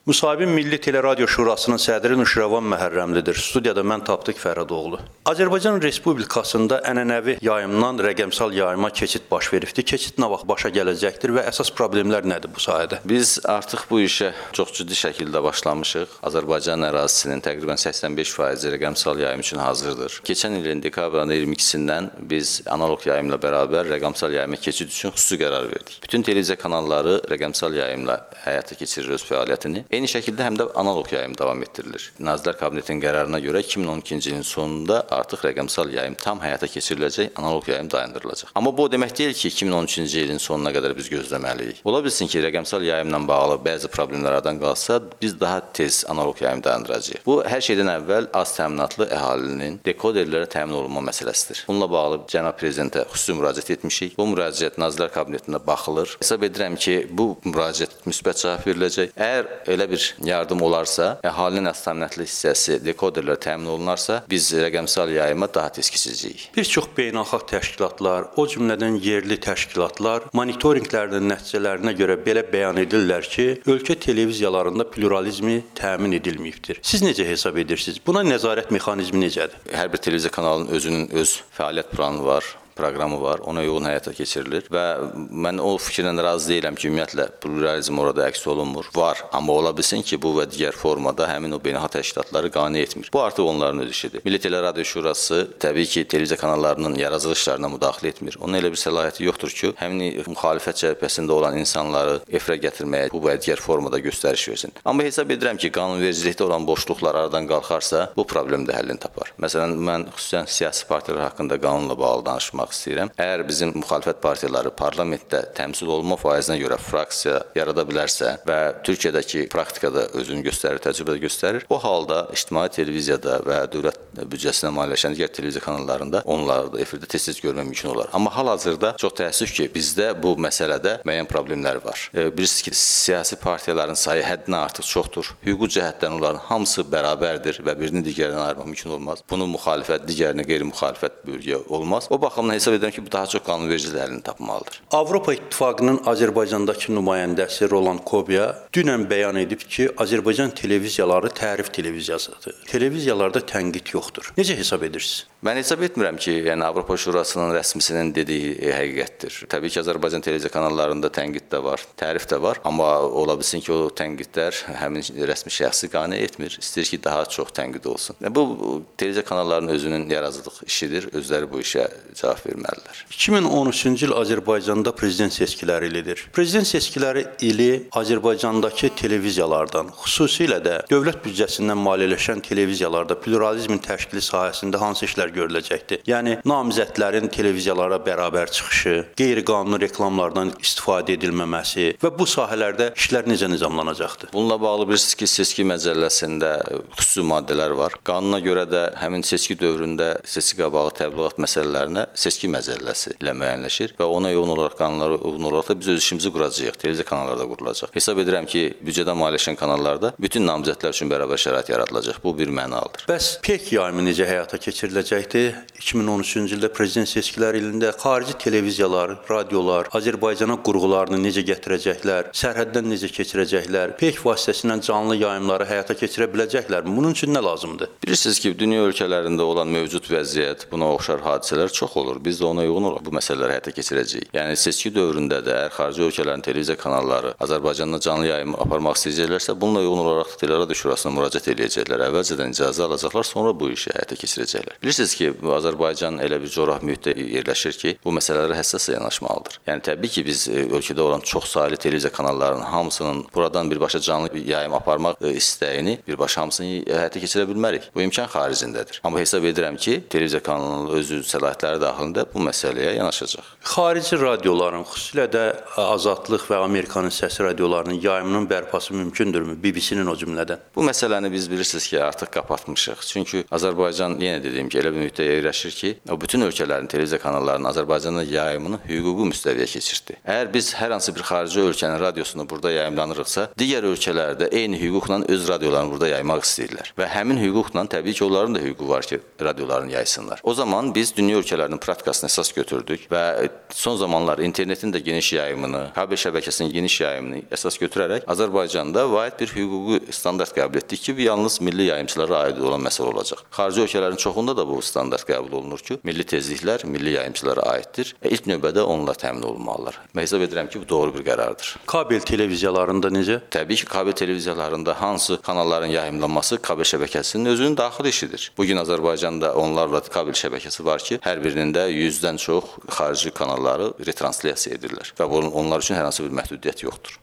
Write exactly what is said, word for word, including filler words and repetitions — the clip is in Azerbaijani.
Müsahibin Milli Teleradyo Şurasının sədri Nuşirəvan Məhərrəmlidir. Studiyada mən Tapdıq Fərhadoğlu. Azərbaycan Respublikasında ənənəvi yayımdan rəqəmsal yayıma keçid baş veribdir. Keçid nə vaxt başa gələcəkdir və əsas problemlər nədir bu sahədə? Biz artıq bu işə çox ciddi şəkildə başlamışıq. Azərbaycan ərazisinin təqribən səksən beş faizi rəqəmsal yayım üçün hazırdır. Keçən ilin dekabrın iyirmi ikisindən biz analoq yayımla bərabər rəqəmsal yayıma keçid üçün xüsusi qərar verdik. Bütün televiziya kanalları rəqəmsal yayımla həyata keçirir öz fəaliyyətini. Eyni şəkildə həm də analoq yayım davam etdirilir. Nazirlər Kabinetinin qərarına görə iki min on ikinci ilin sonunda artıq rəqəmsal yayım tam həyata keçiriləcək, analoq yayım dayandırılacaq. Amma bu o demək deyil ki, iki min on üçüncü ilin sonuna qədər biz gözləməliyik. Ola bilsin ki, rəqəmsal yayımla bağlı bəzi problemlər aradan qalsa, biz daha tez analoq yayım dayandıracağıq. Bu, hər şeydən əvvəl az təminatlı əhalinin dekoderlərə təmin olunma məsələsidir. Bununla bağlı Cənab Prezidentə xüsusi müraciət etmişik. Bu müraciət Nazirlər Kabinetində baxılır. Hesab edirəm ki, bu müraciət müsbət cavab veriləcək. Əgər elə bir yardım olarsa, əhalinin az təminatlı hissəsi dekoderlər təmin olunarsa, biz rəqəmsal yayıma daha tez keçəcəyik. Bir çox beynəlxalq təşkilatlar, o cümlədən yerli təşkilatlar monitorinqlərinin nəticələrinə görə belə bəyan edirlər ki, ölkə televiziyalarında pluralizmi təmin edilməyibdir. Siz necə hesab edirsiniz? Buna nəzarət mexanizmi necədir? Hər bir televiziya kanalının özünün öz fəaliyyət planı var. Proqramı var, ona uyğun həyata keçirilir və mən o fikirlə razı deyiləm ki, ümumiyyətlə pluralizm orada əks olunmur. Var, amma ola bilsin ki, bu və digər formada həmin o beynəlxalq təşkilatları qane etmir. Bu artıq onların öz işidir. Milli Teleradyo Şurası təbii ki, televiziya kanallarının yaradıcı işlərinə müdaxilə etmir. Onun elə bir səlahiyyəti yoxdur ki, həmin müxalifət cəbhəsində olan insanları efirə gətirməyə, bu və digər formada göstəriş versin. Amma hesab edirəm ki, qanunvericilikdə olan boşluqlar aradan qalxarsa, bu problem də həllini tapar. Məsələn, mən xüsusən siyasi partiyalar haqqında qanunla bağlı danışmaq istəyirəm. Əgər bizim müxalifət partiyaları parlamentdə təmsil olunma faizinə görə fraksiya yarada bilərsə və Türkiyədəki praktikada özünü göstərir, təcrübədə göstərir, o halda ictimai televiziyada və dövlət büdcəsinə maliyyələşən digər televiziya kanallarında onları da efirdə tez-tez görmək mümkün olar. Amma hal-hazırda çox təəssüf ki, bizdə bu məsələdə müəyyən problemlər var. Bilirsiniz ki, siyasi partiyaların sayı həddindən artıq çoxdur. Hüquqi cəhətdən onların hamısı bərabərdir və birini digərindən ayırmaq mümkün olmaz. Bunun müxalifət, digərinə qeyri-müxalifət bölgə olmaz. O baxımdan hesab edirəm ki, bu daha çox qanunvericilik əlini tapmalıdır. Avropa İttifaqının Azərbaycandakı nümayəndəsi Roland Kobya dünən bəyan edib ki, Azərbaycan televiziyaları tərif televiziyasıdır. Televiziyalarda tənqid yoxdur. Necə hesab edirsiniz? Mən hesab etmirəm ki, yəni Avropa Şurasının rəsmisinin dediyi həqiqətdir. Təbii ki, Azərbaycan televiziya kanallarında tənqid də var, tərif də var, amma ola bilsin ki, o tənqidlər həmin rəsmi şəxsi qane etmir. İstəyir ki, daha çox tənqid olsun. Bu televiziya kanallarının özünün yaradıcılıq işidir, özləri bu işə cavab verməlidirlər. iki min on üçüncü il Azərbaycanda prezident seçkiləri ilidir. Prezident seçkiləri ili Azərbaycandakı televiziyalardan, xüsusilə də dövlət büdcəsindən maliyyələşən televiziyalarda pluralizmin təşkili sahəsində hansı işlər görüləcəkdir? Yəni, namizədlərin televiziyalara bərabər çıxışı, qeyri-qanuni reklamlardan istifadə edilməməsi və bu sahələrdə işlər necə nizamlanacaqdır? Bununla bağlı bilirsiniz ki, seçki məcəlləsində xüsusi maddələr var. Qanuna görə də həmin seçki dövründə seçki qabağı təbliğat məsələlərinə seçki məcəlləsi ilə müəyyənləşir və ona uyğun olaraq qanunlara uyğun olaraq da biz öz işimizi quracağıq. Televiziya kanallarda qurulacaq. Hesab edirəm ki, büdcədən maliyyələşən kanallarda bütün namizədlər üçün bərabər şərait yaradılacaq. Bu bir mənalıdır. Bəs PEK yayımı necə həyata keçiriləcəkdir? iki min on üçüncü ildə prezident seçkiləri ilində xarici televiziyalar, radiolar Azərbaycana qurğularını necə gətirəcəklər, sərhəddən necə keçirəcəklər, PEK vasitəsilə canlı yayımları həyata keçirə biləcəklərmi? Bunun üçün nə lazımdır? Bilirsiniz ki, dünya ölkələrində olan mövcud vəziyyət, buna oxşar hadisələr çox olur. Biz də ona uyğun olaraq bu məsələləri həyata keçirəcəyik. Yəni seçki dövründə də əgər xarici ölkələrin televiziya kanalları Azərbaycanda canlı yayım aparmaq istəyəcəklərsə, bununla uyğun olaraq Teleradyo Şurasına müraciət edəcəklər. Əvvəlcədən icazə alacaqlar, sonra bu işi həyata keçirəcəklər. Bilirsiniz ki, Azərbaycan elə bir coğrafi mühitdə yerləşir ki, bu məsələlərə həssas yanaşmalıdır. Yəni təbii ki, biz ölkədə olan çox saylı televiziya kanallarının hamısının buradan birbaşa canlı yayım aparmaq istəyini birbaşa hamısını həyata keçirə bilmərik. Bu imkan xaricindədir. Amma hesab edirəm ki, televiziya kanalının özü səlahiyyətləri daxilində bu məsələyə yanaşacaq. Xarici radioların, xüsusilə də Azadlıq və Amerikanın səsi radiolarının yayımının bərpası mümkündürmü? B B C-nin o cümlədən. Bu məsələni biz bilirsiniz ki, artıq qapatmışıq. Çünki Azərbaycan, yenə dediyim ki, elə bir mühitdə yerləşir ki, o bütün ölkələrin televiziya kanallarının Azərbaycanda yayımını hüquqi müstəviyə keçirdi. Əgər biz hər hansı bir xarici ölkənin radiosunu burada yayımlanırıqsa, digər ölkələrdə eyni hüquqla öz radiolarını burada yaymaq istəyirlər və həmin hüquqla təbii ki, onların da hüququ var ki, radiolarını yaysınlar. O zaman biz dünya ölkələrinin praktikasını əsas götürdük və son zamanlar internetin də geniş yayımını, kabel şəbəkəsinin geniş yayımını əsas götürərək Azərbaycanda vahid bir hüquqi standart qəbul etdik ki, bu yalnız milli yayımçılara aid olan məsələ olacaq. Xarici ölkələrin çoxunda da bu standart qəbul olunur ki, milli tezliklər milli yayımçılara aiddir və ilk növbədə onunla təmin olunmalılar. Mən hesab edirəm ki, bu doğru bir qərardır. Kabel televiziyalarında necə? Təbii ki, kabel televiziyalarında hansı kanalların yayımlanması kabel şəbəkəsinin özünün daxili işidir. Bugün Azərbaycanda onlarla kabel şəbəkəsi var ki, hər birinin də yüzdən çox xarici kanalları retranslasiya edirlər və bunun onlar üçün hər hansı bir məhdudiyyət yoxdur.